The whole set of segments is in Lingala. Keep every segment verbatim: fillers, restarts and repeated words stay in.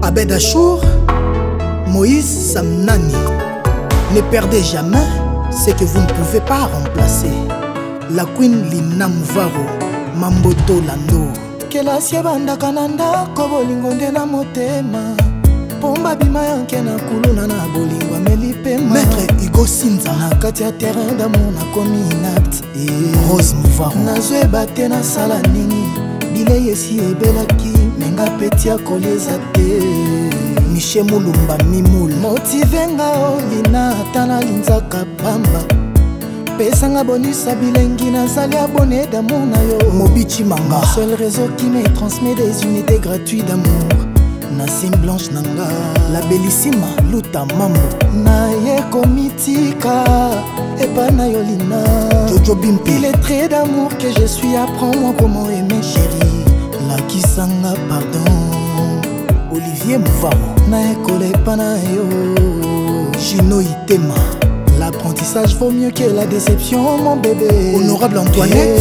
Abed Achour, Moïse Samnani. Ne perdez jamais ce que vous ne pouvez pas remplacer. La Queen Lina Muvaro, Mamboto Lando. Kelasi banda kananda ko bolingo nde na motema. Pomba bima yanke na kuluna na bolingo ameli pema. Maître Hugo Sinza na kati ya terrain d'amour na komi inapte. Rose Muvaro nazwe bate na sala nini. Bile yesi ebelaki menga peti ya kolieza te. Michel Moulumba Mimoul motive nga olina atana linzaka pamba. Pesanga bonus bilengi nazali abonné d'amour na yo. Mobichi Manga, seul réseau qui me transmet des unités gratuites d'amour. Nassim Blanche Nanga, la bellissima Luta Mambo na ye komitika epa na yolina. Jojo Bimpi, il est très d'amour que je suis, apprends-moi comment aimer chérie. La kisanga pardon Olivier Mouvaro na ekole epa na yo. Gino Itema, l'apprentissage vaut mieux que la déception mon bébé. Honorable Antoinette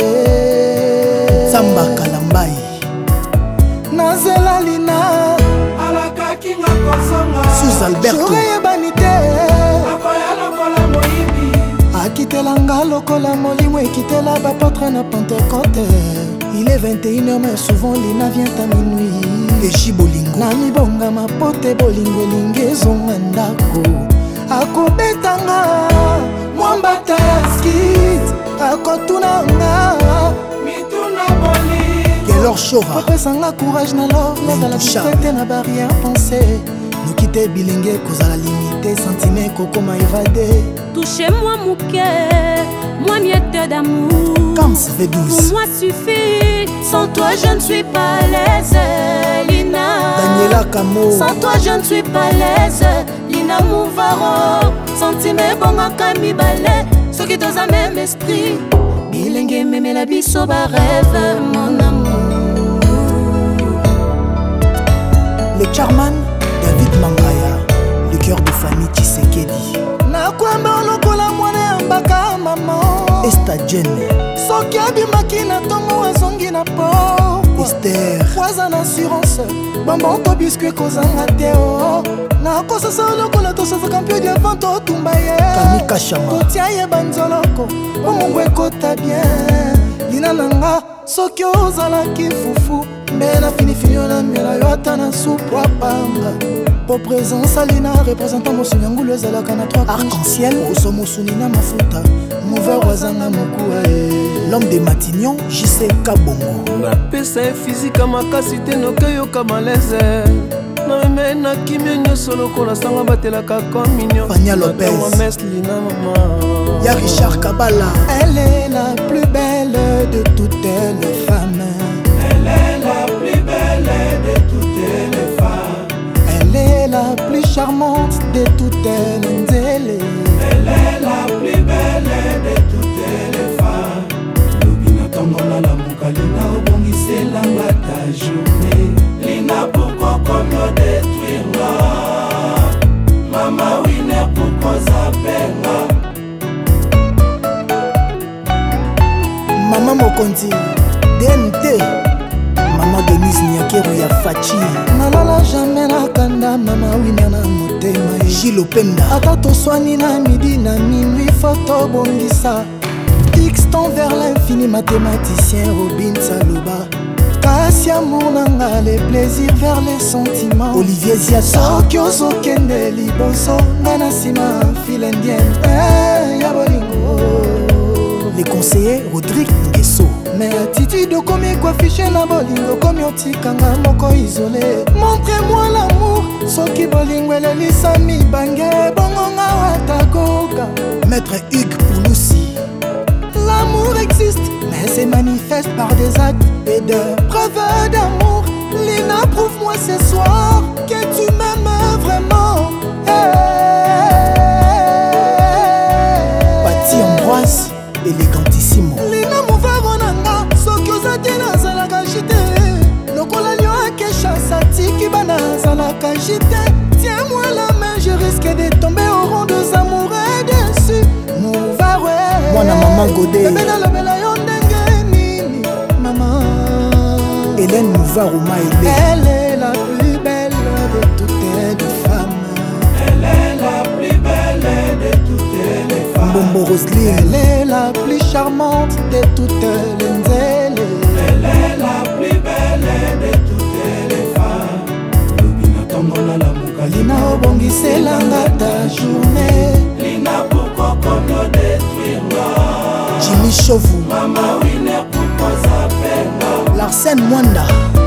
Samba Kalambai Nazela Lina alaka kinga kosonga Sous Alberto Joureye banite akoya lokola moyibi akitelanga lokola molimo ekitela bapotre na Pentecôte. Il est vingt et une heures mais souvent Lina vient à minuit. Eji Bolingo na mibonga mapote bolingo elingi ezonga ndako. Akobetanga mwambata ya skit akotunanga mituna boli Kelor Chora kopesanga courage na love nazala bisete na barrière pensée. Nokite bilenge kozala limité sentiment kokoma évadé. Touchez-moi mon cœur, moi miette d'amour. Kams V douze Pour moi suffit, sans toi je ne suis pas à l'aise Lina. Daniela Kamo, sans toi je ne suis pas à l'aise Lina Muvaro. Sentime bonga kami balé, ceux qui dans un même esprit. Bilenge meme la biso ba rêve mon amour. le Charman David Mangaya, le cœur de famille Tshisekedi. Na kwamba lokola mwana ya mbaka maman Esta Jen soki abimaki na ntongo azongi na po. Esther Waza na assurance bambongo biscuit kozanga te o. Na kosasa lokola tosaza kampio diavant totumba ye Kamika Shama totia ye banzoloko omongo ekota bien. Lina nanga soki ozalaki fufu mbe na finifini yo na mela yo ata na supu apanga. Po présence Alina représentant mosuni ya ngulu ezalaka na trois Arc-en-ciel oso mosuni na mafuta mouveur wazanga mokuwa e. L'homme de Matignon J C Kabongo napesa ye fizika makasi te nokeyoka malaise nameme na kimia nyonso lokola sanga batelaka communion. Fania Lopez mes Lina mama ya Richard Kabala. Elle est la plus belle de toutes les femmes. Elle est la plus belle de toutes les femmes. Elle est la plus charmante de toutes les nzele. Elle est la plus belle de toutes les femmes. Lobina tongola la muka Lina obongiselanga ta journée. Lina pourquoi comme yo détruire là. Mama winner pourquoi zapenga. Maman Mokonzi D N T Maman Denise Nyakero ya Fachi Nalala jamais na kanda mama wina na motema. Gilles Openda Ata toswani na midi na minuit photo bongisa. X-Temps vers l'infini mathématicien Robin Saloba. Kasi amour nanga les plaisirs vers les sentiments. Olivier Ziata soki ozokende liboso nga na nsima file indienne eh, ya bolingo. les conseillers Rodrigue Nguesso. Mais attitude okomi koafishe na bolingo komi otikanga moko isolé. Montrez-moi l'amour soki bolingo elelisa mibange bongonga watakoka. Maître Hugues Pouloussi. L'amour existe mais c'est manifeste par des actes et de preuves d'amour. Lina, prouve-moi ce soir que tu m'aimes vraiment. Patti Ambroise Elegantissimo. Lina Muvaro nanga soki ozaki nazalaka jite lokola lio akesha satiki bana nazalaka jite. Tiens-moi la main, je risque de tomber au rang de amoureux dessus. Muvaro Mwana maman Godé. bebe nalobela yo ndenge nini maman. Hélène Mouvarou Maëlé. Elle est la plus belle Roselyne. Elle est la plus charmante de toutes les nzele. Elle est la plus belle de toutes les femmes. Lobina tongola la mukali. Lina obongiselanga ta journée. Lina pourquoi comme nous détruire moi. Jimmy Chovu. Mama Winner pourquoi ça peine. Larsen Mwanda.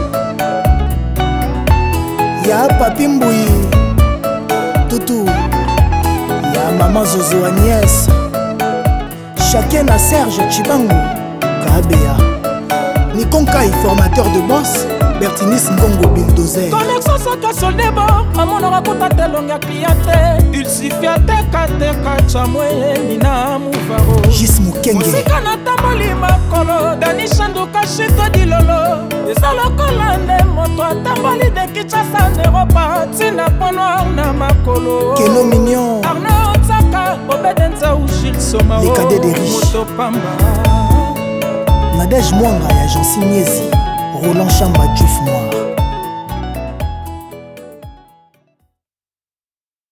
Ya Papi Mboui. Toutou. Ya Maman Zozo Agnès. Chacun a Serge Chibango. Kabea. Nikonkai, formateur de boss. Bertinis Ngongo Bulldozer. Connexion soka soldebo amonora kuta telonga cliente. Il suffit ateka teka chamwe mina muvaro. Gis Mukenge. Musika na tamboli makolo Dani Shanduka shito dilolo. Isalo kolande moto atamboli de Kinshasa n'Europa. Tina pono na makolo. Keno Mignon. Arnaud Tsaka Obedenza ou Gilles Somao. Les cadets des riches. Moto Pamba. Nadège Mwanga ya Jansi Miezi. Roland Chamba Diouf Noir.